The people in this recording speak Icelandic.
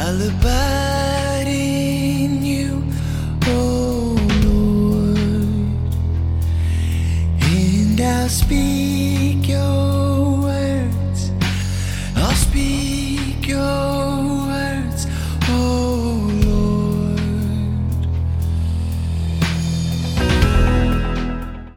I'll abide in you, oh Lord, and I'll speak your